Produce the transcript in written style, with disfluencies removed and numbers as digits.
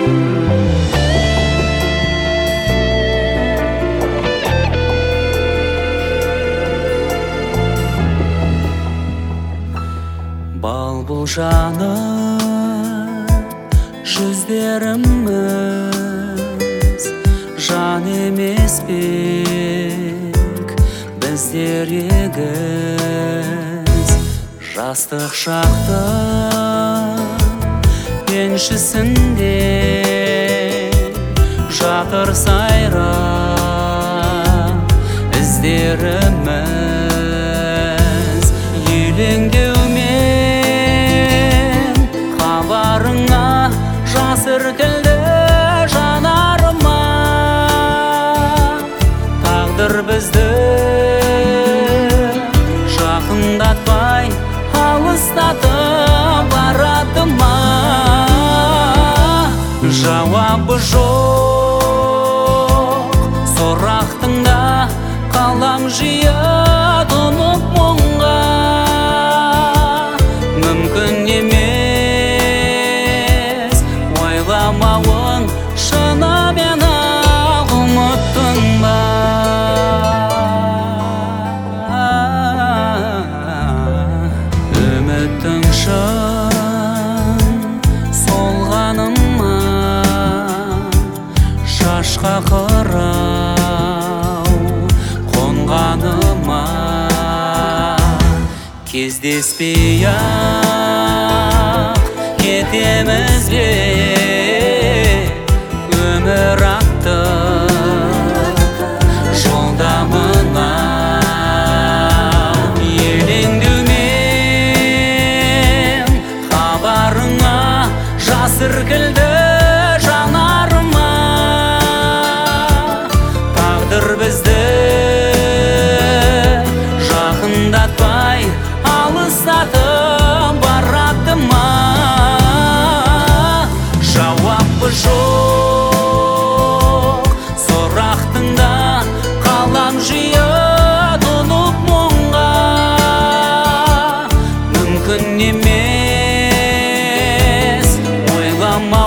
Бал бұл жанып жүздеріміз, жан емес пек біздер егіз. Жастық шақтың еншісінде жатыр сайрап іздеріміз. Елеңдеумен хабарыңа жас іркілді жанарыма. Тағдыр бізді жақындатпай алыстатып барады ма? Жауабы жоқ сұрақтың да қалам жиып тұнып мұңға. Мүмкін емес ойламауың шынымен ақ ұмыттың ба? Үміттің шын солғаныма, шашқа қырау қонғаныма. Кездеспей-ақ кетеміз бе өмір атты жолдамына? Елеңдеумен хабарыңа жас іркілді жанарыма. Тағдыр бізді жақындатпай алыстатып барады ма? Жауабы жоқ сұрақтың да қалам жиып тұнып мұңға. Мүмкін емес ойлама